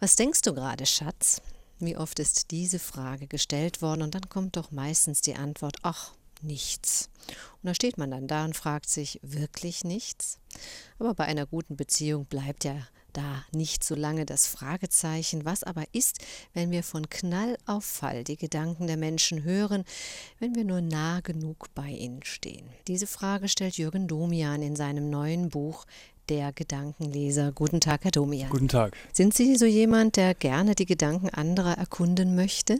Was denkst du gerade, Schatz? Wie oft ist diese Frage gestellt worden und dann kommt doch meistens die Antwort, ach, nichts. Und da steht man dann da und fragt sich, wirklich nichts? Aber bei einer guten Beziehung bleibt ja da nicht so lange das Fragezeichen. Was aber ist, wenn wir von Knall auf Fall die Gedanken der Menschen hören, wenn wir nur nah genug bei ihnen stehen? Diese Frage stellt Jürgen Domian in seinem neuen Buch Der Gedankenleser. Guten Tag, Herr Domian. Guten Tag. Sind Sie so jemand, der gerne die Gedanken anderer erkunden möchte?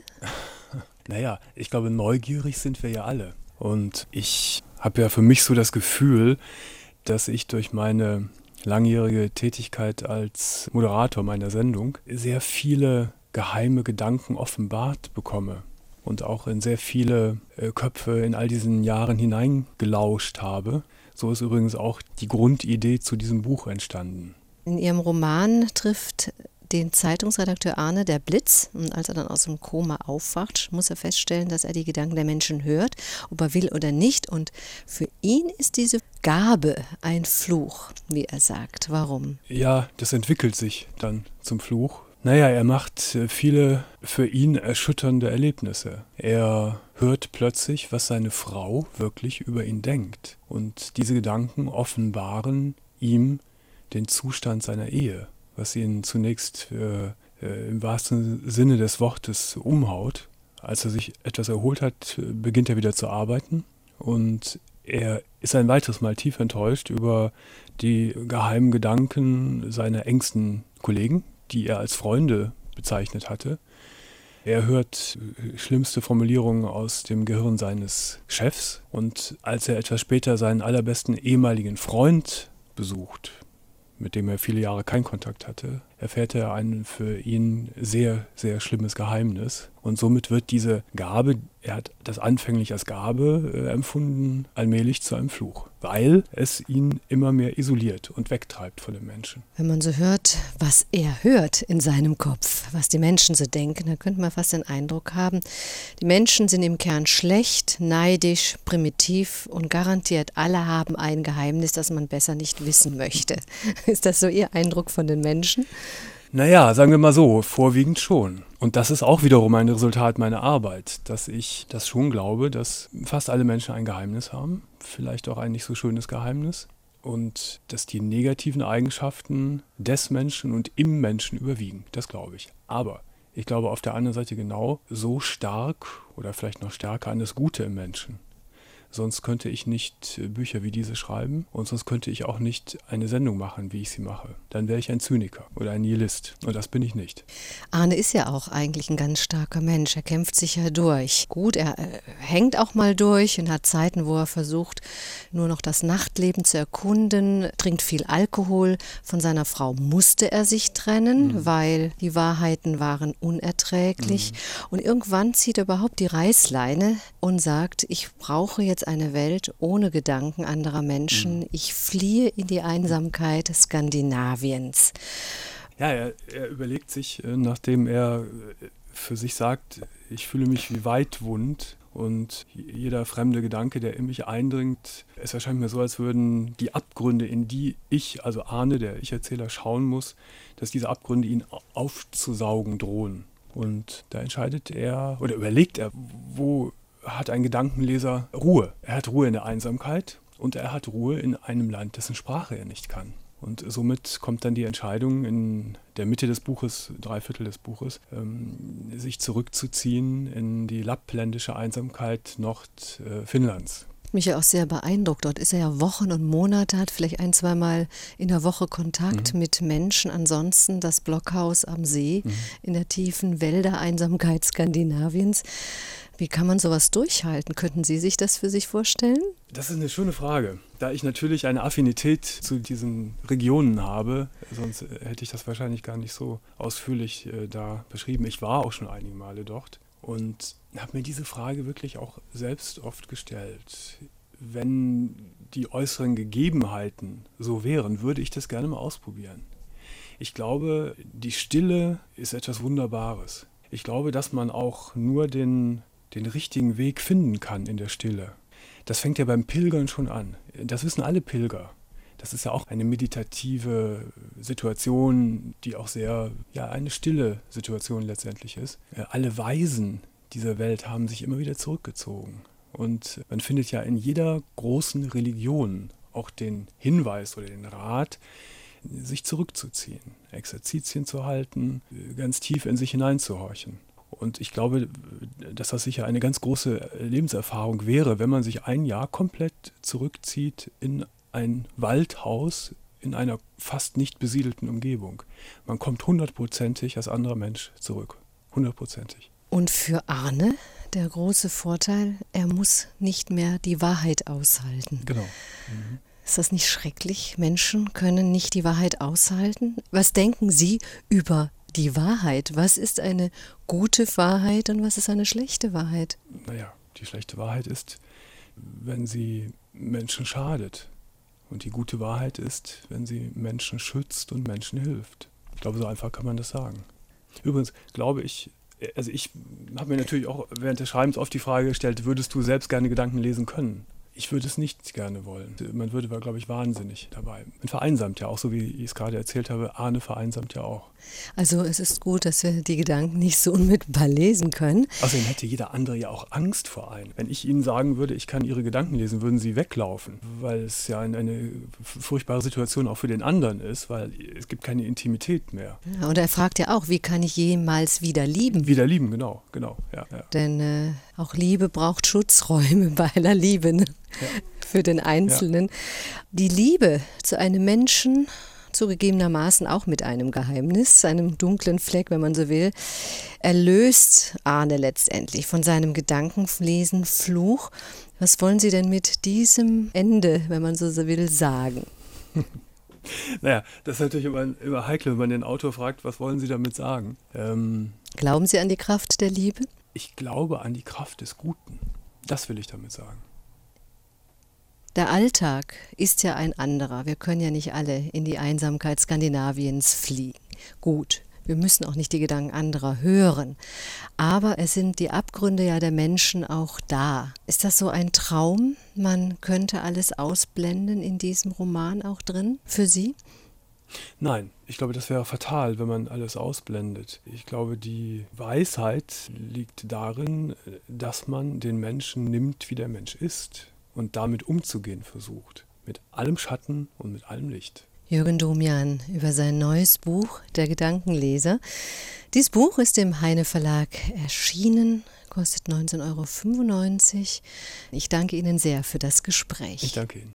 Naja, ich glaube, neugierig sind wir ja alle. Und ich habe ja für mich so das Gefühl, dass ich durch meine langjährige Tätigkeit als Moderator meiner Sendung sehr viele geheime Gedanken offenbart bekomme und auch in sehr viele Köpfe in all diesen Jahren hineingelauscht habe. So ist übrigens auch die Grundidee zu diesem Buch entstanden. In Ihrem Roman trifft den Zeitungsredakteur Arne der Blitz, und als er dann aus dem Koma aufwacht, muss er feststellen, dass er die Gedanken der Menschen hört, ob er will oder nicht. Und für ihn ist diese Gabe ein Fluch, wie er sagt. Warum? Ja, das entwickelt sich dann zum Fluch. Naja, er macht viele für ihn erschütternde Erlebnisse. Er hört plötzlich, was seine Frau wirklich über ihn denkt. Und diese Gedanken offenbaren ihm den Zustand seiner Ehe, was ihn zunächst im wahrsten Sinne des Wortes umhaut. Als er sich etwas erholt hat, beginnt er wieder zu arbeiten und er ist ein weiteres Mal tief enttäuscht über die geheimen Gedanken seiner engsten Kollegen, die er als Freunde bezeichnet hatte. Er hört schlimmste Formulierungen aus dem Gehirn seines Chefs und als er etwas später seinen allerbesten ehemaligen Freund besucht, mit dem er viele Jahre keinen Kontakt hatte, erfährt er ein für ihn sehr, sehr schlimmes Geheimnis. Und somit wird diese Gabe, er hat das anfänglich als Gabe empfunden, allmählich zu einem Fluch, weil es ihn immer mehr isoliert und wegtreibt von den Menschen. Wenn man so hört, was er hört in seinem Kopf, was die Menschen so denken, dann könnte man fast den Eindruck haben, die Menschen sind im Kern schlecht, neidisch, primitiv und garantiert alle haben ein Geheimnis, das man besser nicht wissen möchte. Ist das so Ihr Eindruck von den Menschen? Naja, sagen wir mal so, vorwiegend schon. Und das ist auch wiederum ein Resultat meiner Arbeit, dass ich das schon glaube, dass fast alle Menschen ein Geheimnis haben, vielleicht auch ein nicht so schönes Geheimnis, und dass die negativen Eigenschaften des Menschen und im Menschen überwiegen, das glaube ich. Aber ich glaube auf der anderen Seite genau so stark oder vielleicht noch stärker an das Gute im Menschen. Sonst könnte ich nicht Bücher wie diese schreiben und sonst könnte ich auch nicht eine Sendung machen, wie ich sie mache. Dann wäre ich ein Zyniker oder ein Nihilist und das bin ich nicht. Arne ist ja auch eigentlich ein ganz starker Mensch. Er kämpft sich ja durch. Gut, er hängt auch mal durch und hat Zeiten, wo er versucht, nur noch das Nachtleben zu erkunden, trinkt viel Alkohol. Von seiner Frau musste er sich trennen, weil die Wahrheiten waren unerträglich. Und irgendwann zieht er überhaupt die Reißleine und sagt, ich brauche jetzt eine Welt ohne Gedanken anderer Menschen. Ich fliehe in die Einsamkeit Skandinaviens. Ja, er überlegt sich, nachdem er für sich sagt, ich fühle mich wie Weitwund und jeder fremde Gedanke, der in mich eindringt, es erscheint mir so, als würden die Abgründe, in die ich, also Arne, der Ich-Erzähler, schauen muss, dass diese Abgründe ihn aufzusaugen drohen. Und da entscheidet er oder überlegt er, wo hat ein Gedankenleser Ruhe. Er hat Ruhe in der Einsamkeit und er hat Ruhe in einem Land, dessen Sprache er nicht kann. Und somit kommt dann die Entscheidung in der Mitte des Buches, 3/4 des Buches, sich zurückzuziehen in die lappländische Einsamkeit Nordfinnlands. Mich ja auch sehr beeindruckt. Dort ist er ja Wochen und Monate, hat vielleicht 1-2 Mal in der Woche Kontakt mit Menschen. Ansonsten das Blockhaus am See in der tiefen Wäldereinsamkeit Skandinaviens. Wie kann man sowas durchhalten? Könnten Sie sich das für sich vorstellen? Das ist eine schöne Frage. Da ich natürlich eine Affinität zu diesen Regionen habe, sonst hätte ich das wahrscheinlich gar nicht so ausführlich da beschrieben. Ich war auch schon einige Male dort und habe mir diese Frage wirklich auch selbst oft gestellt. Wenn die äußeren Gegebenheiten so wären, würde ich das gerne mal ausprobieren. Ich glaube, die Stille ist etwas Wunderbares. Ich glaube, dass man auch nur den richtigen Weg finden kann in der Stille. Das fängt ja beim Pilgern schon an. Das wissen alle Pilger, Das ist ja auch eine meditative Situation, die auch sehr, ja, eine stille Situation letztendlich ist. Alle Weisen dieser Welt haben sich immer wieder zurückgezogen. Und man findet ja in jeder großen Religion auch den Hinweis oder den Rat, sich zurückzuziehen, Exerzitien zu halten, ganz tief in sich hineinzuhorchen. Und ich glaube, dass das sicher eine ganz große Lebenserfahrung wäre, wenn man sich ein Jahr komplett zurückzieht in ein Waldhaus in einer fast nicht besiedelten Umgebung. Man kommt 100%ig als anderer Mensch zurück. 100%ig. Und für Arne der große Vorteil, er muss nicht mehr die Wahrheit aushalten. Genau. Ist das nicht schrecklich? Menschen können nicht die Wahrheit aushalten? Was denken Sie über die Wahrheit? Was ist eine gute Wahrheit und was ist eine schlechte Wahrheit? Naja, die schlechte Wahrheit ist, wenn sie Menschen schadet. Und die gute Wahrheit ist, wenn sie Menschen schützt und Menschen hilft. Ich glaube, so einfach kann man das sagen. Übrigens glaube ich, also ich habe mir natürlich auch während des Schreibens oft die Frage gestellt, würdest du selbst gerne Gedanken lesen können? Ich würde es nicht gerne wollen. Man würde, glaube ich, wahnsinnig dabei. Man vereinsamt ja auch, so wie ich es gerade erzählt habe. Arne vereinsamt ja auch. Also es ist gut, dass wir die Gedanken nicht so unmittelbar lesen können. Außerdem hätte jeder andere ja auch Angst vor einem. Wenn ich Ihnen sagen würde, ich kann Ihre Gedanken lesen, würden Sie weglaufen. Weil es ja eine furchtbare Situation auch für den anderen ist, weil es gibt keine Intimität mehr. Ja, und er fragt ja auch, wie kann ich jemals wieder lieben? Wieder lieben, genau. Ja. Denn auch Liebe braucht Schutzräume bei aller Liebe, ne? Ja. Für den Einzelnen. Ja. Die Liebe zu einem Menschen, zugegebenermaßen auch mit einem Geheimnis, einem dunklen Fleck, wenn man so will, erlöst Arne letztendlich von seinem Gedankenfluch. Was wollen Sie denn mit diesem Ende, wenn man so will, sagen? Naja, das ist natürlich immer heikel, wenn man den Autor fragt, was wollen Sie damit sagen? Glauben Sie an die Kraft der Liebe? Ich glaube an die Kraft des Guten. Das will ich damit sagen. Der Alltag ist ja ein anderer. Wir können ja nicht alle in die Einsamkeit Skandinaviens fliegen. Gut, wir müssen auch nicht die Gedanken anderer hören. Aber es sind die Abgründe ja der Menschen auch da. Ist das so ein Traum? Man könnte alles ausblenden in diesem Roman auch drin für Sie? Nein, ich glaube, das wäre fatal, wenn man alles ausblendet. Ich glaube, die Weisheit liegt darin, dass man den Menschen nimmt, wie der Mensch ist. Und damit umzugehen versucht. Mit allem Schatten und mit allem Licht. Jürgen Domian über sein neues Buch, Der Gedankenleser. Dieses Buch ist im Heine Verlag erschienen, kostet 19,95 €. Ich danke Ihnen sehr für das Gespräch. Ich danke Ihnen.